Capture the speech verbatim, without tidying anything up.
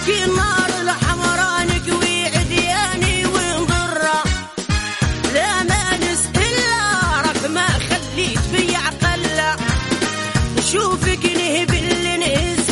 لك النار الحمراء نكوي عدياني ونضره، لا ما نستلا راك ما خليت في عقله، نشوفك نهبل نهز